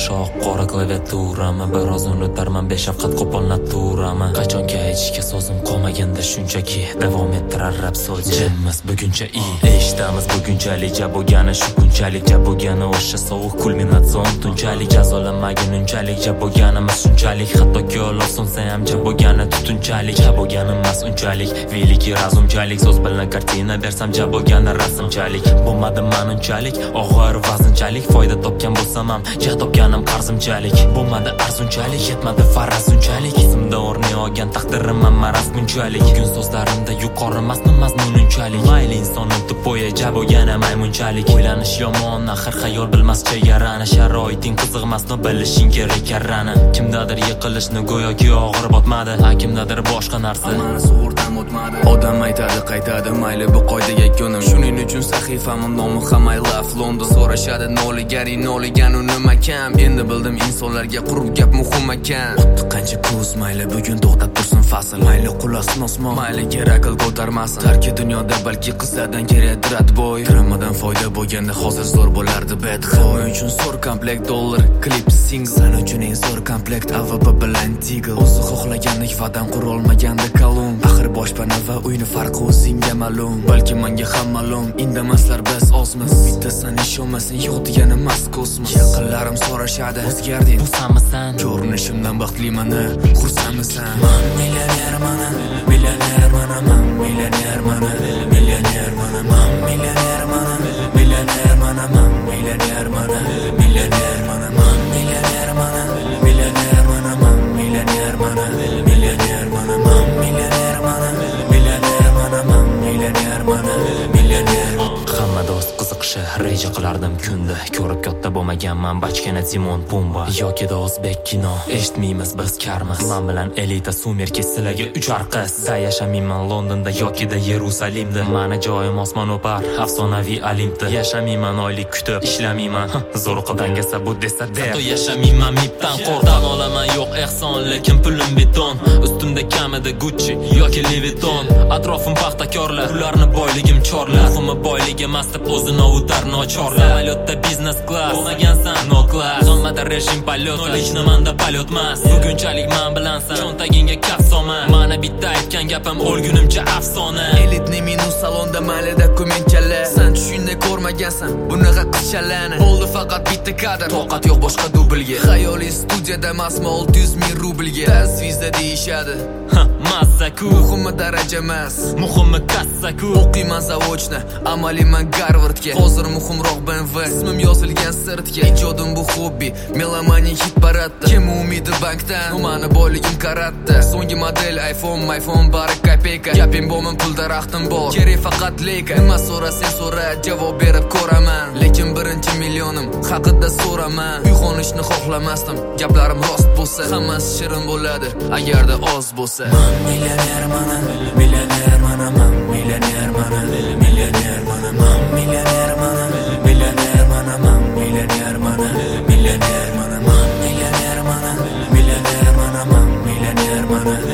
shoh qora klaviaturami biroz unutarman beshafqat qo'pol naturami qachonga aytishga so'zim qolmaganda shunchaki davom ettirar rapsodiya jimmiz buguncha eshitamiz bugunchalik ja bo'lgani shu kunchalik ja bo'lgani o'sha sovuq kulminatsion tunchalik jazolanmagin unchalik ja bo'lganimiz shunchalik hattoki olov so'nsa ham ja bo'lgani tutunchalik ja bo'lgani emas unchalik veliki razumchalik so'z bilan kartina bersam ja bo'lgani rasmchalik bo'lmadi manunchalik og'ir vaznchalik foyda topgan bo'lsam ham ja topganim qarzimchalik bo'lmadi arzunchalik yetmadi faraz unchalik o'zimda o'rni olgan taqdirim maraz bunchalik bugun so'zlarimda yuqori emasmi mazmun unchalik mayli inson o'tib bo'yi ja bo'lgani maymunchalik o'ylanish yomon axir xayol bilmas chegarani sharoiting qiziqmas no bilishing kerak karrani kimdadir yiqilishni go'yoki og'ir botmadi kimdadir boshqa narsa mani sug'urtam o'tmadi odam aytadi qaytadi mayli bu qoidaga ko'nim shuning uchun sahifamim nomi ham I love London so'rashadi noliganu nima kam endi bildim insonlarga qurib gap muhim ekan o'tdi qancha kuz mayli bugun to'xtab tursin fasl mayli qulasin osmon mayli kerakil ko'tarmasin tarki dunyoda balki qizlardan kerakdir atboy kiramadan foyda bo'lganda hozir zo'r bo'lardi bet o'yin uchun zo'r komplekt dollar klip sing san uchun eng zo'r komplekt AVP bilan Tigl o'zi xohlagandek vatan qurolmaganda kalum axir boshpana va uyni farqi o'zingga ma'lum balki menga ham ma'lum indamaslar biz ozmiz bittasan ishonmasin yo'q degani emas kosmos yaqinlarim so'rashadi o'zgarding xursandmisan ko'rinishimdan baxtliman xursandmisan man millionerman millionerman man millionerman millionerman man millionerman millionerman man millionerman millionerman man millionerman millionerman man millionerman millionerman man millionerman millionerman man millionerman millionerman hamma do'st qiziqishi reja qilardim kunda ko'rib katta bo'lmaganman bachkana Timon Pumba yoki da o'zbek kino eshitmaymiz biz karmiz men bilan elita sumerki sizlarga uchar qiz da yashamayman Londonda yoki da Yerusalimda mani joyim osmon o'par afsonaviy Olimpda yashamayman oylik kutib ishlamayman zo'r qadangasa bu desa der hatto yashamayman mipdan qo'rqdan olaman yo'q ehson lekin pulim beton ustimda kamida Gucci yoki Louis Vuitton atrofim paxtakorlar ularni boyligim chorlar muhimi boyligi emas deb o'zini ovutar nochorlar samolyotda biznes class bo'lmagansan no class zommada rejim polyot hech nimanda polyot emas bugunchalik men bilansan cho'ntagingga kaft solma mana bitta aytgan gapim o'lgunimcha afsona elitni minus salonda mayli dokumentchalar san tushingda ko'rmagansan bunaqa qizchalarni bo'ldi faqat bitta kadr toqat yo'q boshqa dublga xayoliy studiyada emasmi 600 ming rublga tasvizda deyishadi massaku muhimi daraja emas muhimi kassaku o'qiyman zavodni amaliman Garvardga hozir muhimroq BMW ismim yozilgan sirtga ijodim bu hobbi melomaniya hit paradda kim umidi bankdan mani boyligim karatda so'nggi model iPhone bari kopeyka gapim bo'lmin pul daraxtim bor kerak faqat leka nima so'rasang so'ra javob berib ko'raman lekin birinchi millionim haqida so'raman uyg'onishni xohlamasdim gaplarim rost bo'lsa hammasi shirin bo'ladi agarda oz bo'lsa man millionerman millionerman man millionerman millionerman man millionerman millionerman man millionerman millionerman man millionerman millionerman man millionerman